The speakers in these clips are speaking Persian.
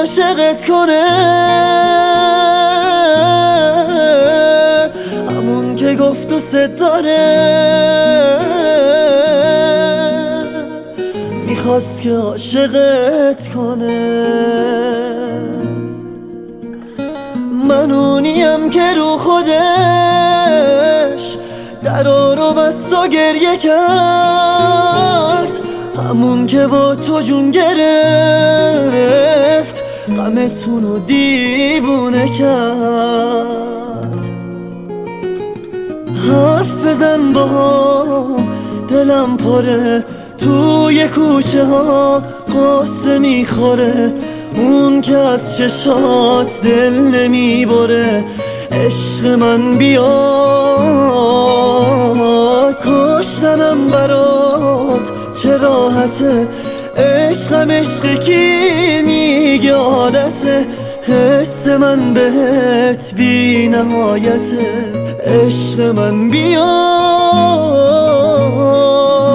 عاشقت کنه، همون که گفت دوست داره، میخواست که عاشقت کنه. من اونیم که رو خودش درا رو بست و گریه کرد، همون که با تو جون گرفت، غمتون رو دیوونه کرد. حرف بزن با هم دلم پره، توی کوچه ها قصه میخوره، اون که از چشات دل نمیبره. عشق من بیاد کشتنم برات چه راحته، عشقم عشق کی میگه عادته، حس من بهت بی نهایته. عشق من بیاد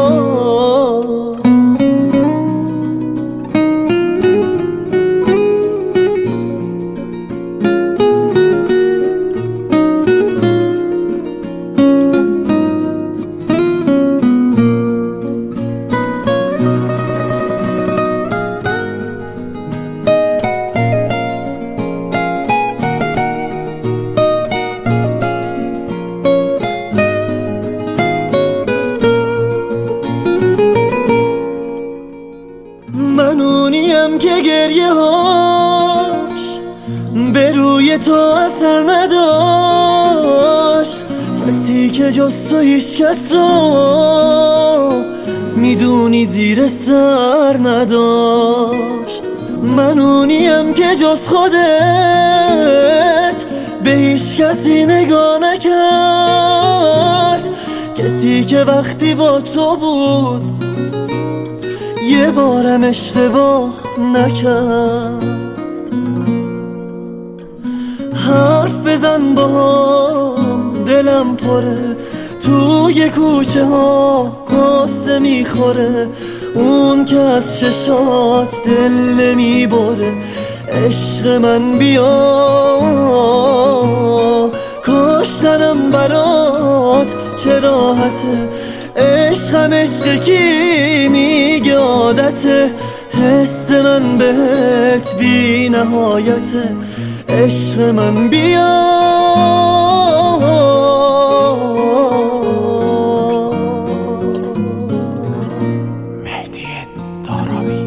من اونیم که گریه هاش به روی تو اثر نداشت، کسی که جز تو هیچ کس رو میدونی زیر سر نداشت. من اونیم که جز خودت به هیچ کسی نگاه نکرد، کسی که وقتی با تو بود یه بارم اشتباه نکرد. حرف بزن با هم دلم پره، توی کوچه ها قصه میخوره، اون که از چشات دل نمیبره. عشق من بیا کشتنم برات چه راحته، عشقم عشق کی میگه عادته، حس من بهت بی نهایته. عشق من بیا مهدی دارابی.